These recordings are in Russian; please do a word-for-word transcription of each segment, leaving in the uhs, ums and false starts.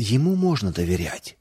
Ему можно доверять.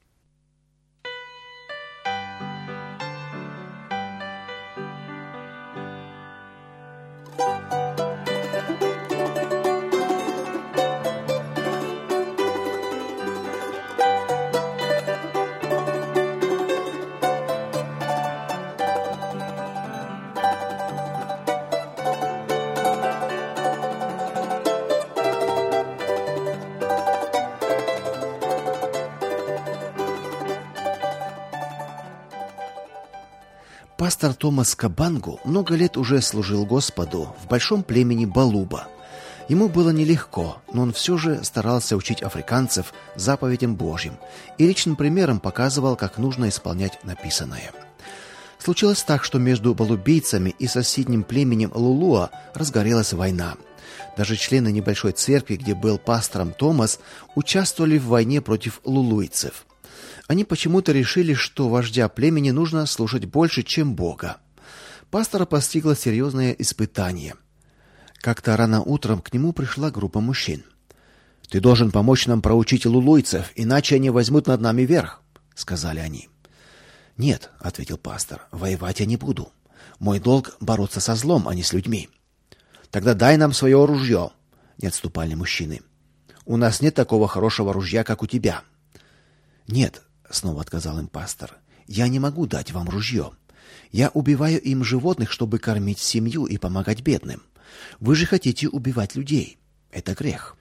Пастор Томас Кабангу много лет уже служил Господу в большом племени Балуба. Ему было нелегко, но он все же старался учить африканцев заповедям Божьим и личным примером показывал, как нужно исполнять написанное. Случилось так, что между балубийцами и соседним племенем Лулуа разгорелась война. Даже члены небольшой церкви, где был пастором Томас, участвовали в войне против лулуйцев. Они почему-то решили, что вождя племени нужно слушать больше, чем Бога. Пастора постигло серьезное испытание. Как-то рано утром к нему пришла группа мужчин. «Ты должен помочь нам проучить лулуйцев, иначе они возьмут над нами верх», — сказали они. «Нет», — ответил пастор, — «воевать я не буду. Мой долг — бороться со злом, а не с людьми». «Тогда дай нам свое ружье», — не отступали мужчины. «У нас нет такого хорошего ружья, как у тебя». «Нет», — снова отказал им пастор, — «я не могу дать вам ружье. Я убиваю им животных, чтобы кормить семью и помогать бедным. Вы же хотите убивать людей. Это грех.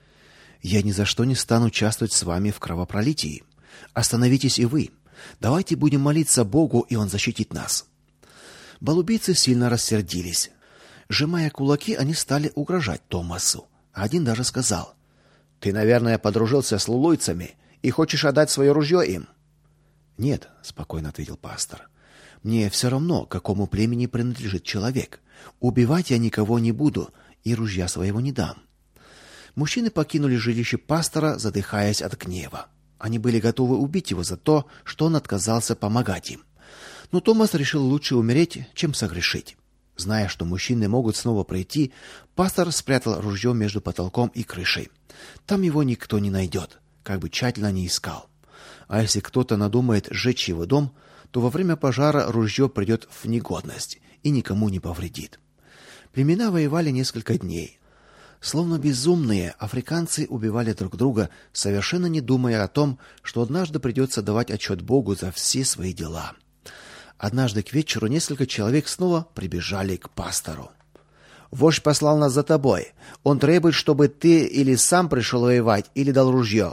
Я ни за что не стану участвовать с вами в кровопролитии. Остановитесь и вы. Давайте будем молиться Богу, и Он защитит нас». Балубийцы сильно рассердились. Сжимая кулаки, они стали угрожать Томасу. Один даже сказал: «Ты, наверное, подружился с лулуйцами и хочешь отдать свое ружье им?» «Нет», — спокойно ответил пастор. «Мне все равно, к какому племени принадлежит человек. Убивать я никого не буду и ружья своего не дам». Мужчины покинули жилище пастора, задыхаясь от гнева. Они были готовы убить его за то, что он отказался помогать им. Но Томас решил лучше умереть, чем согрешить. Зная, что мужчины могут снова прийти, пастор спрятал ружье между потолком и крышей. Там его никто не найдет, как бы тщательно ни искал. А если кто-то надумает сжечь его дом, то во время пожара ружье придет в негодность и никому не повредит. Племена воевали несколько дней. Словно безумные, африканцы убивали друг друга, совершенно не думая о том, что однажды придется давать отчет Богу за все свои дела. Однажды к вечеру несколько человек снова прибежали к пастору. «Вождь послал нас за тобой. Он требует, чтобы ты или сам пришел воевать, или дал ружье».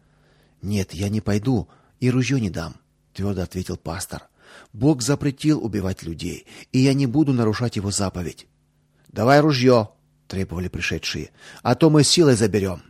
«Нет, я не пойду и ружье не дам», — твердо ответил пастор. «Бог запретил убивать людей, и я не буду нарушать его заповедь». «Давай ружье», — требовали пришедшие, — «а то мы силой заберем».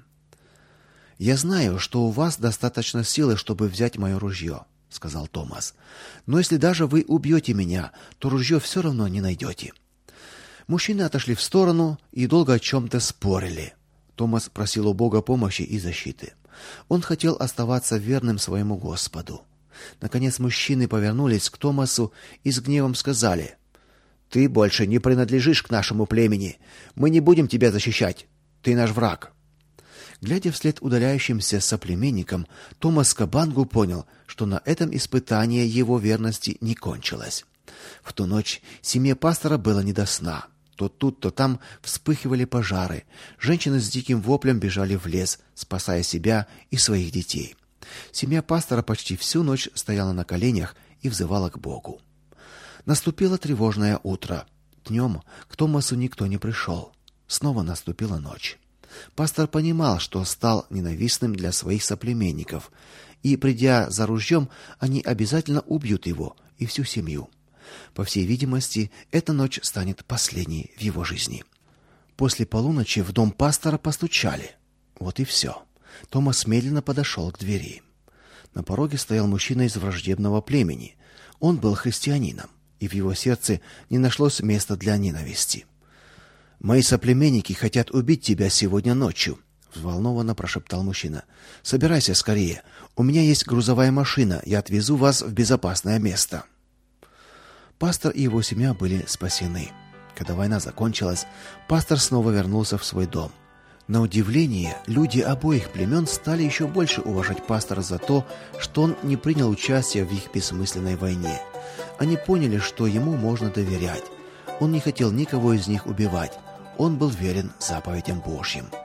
«Я знаю, что у вас достаточно силы, чтобы взять мое ружье», — сказал Томас. «Но если даже вы убьете меня, то ружье все равно не найдете». Мужчины отошли в сторону и долго о чем-то спорили. Томас просил у Бога помощи и защиты. Он хотел оставаться верным своему Господу. Наконец мужчины повернулись к Томасу и с гневом сказали: «Ты больше не принадлежишь к нашему племени. Мы не будем тебя защищать. Ты наш враг». Глядя вслед удаляющимся соплеменникам, Томас Кабангу понял, что на этом испытание его верности не кончилось. В ту ночь семье пастора было не до сна. То тут, то там вспыхивали пожары. Женщины с диким воплем бежали в лес, спасая себя и своих детей. Семья пастора почти всю ночь стояла на коленях и взывала к Богу. Наступило тревожное утро. Днем к Томасу никто не пришел. Снова наступила ночь. Пастор понимал, что стал ненавистным для своих соплеменников, и, придя за ружьем, они обязательно убьют его и всю семью. По всей видимости, эта ночь станет последней в его жизни. После полуночи в дом пастора постучали. Вот и все. Томас медленно подошел к двери. На пороге стоял мужчина из враждебного племени. Он был христианином, и в его сердце не нашлось места для ненависти. «Мои соплеменники хотят убить тебя сегодня ночью», — взволнованно прошептал мужчина. «Собирайся скорее. У меня есть грузовая машина. Я отвезу вас в безопасное место». Пастор и его семья были спасены. Когда война закончилась, пастор снова вернулся в свой дом. На удивление, люди обоих племен стали еще больше уважать пастора за то, что он не принял участия в их бессмысленной войне. Они поняли, что ему можно доверять. Он не хотел никого из них убивать. Он был верен заповедям Божьим.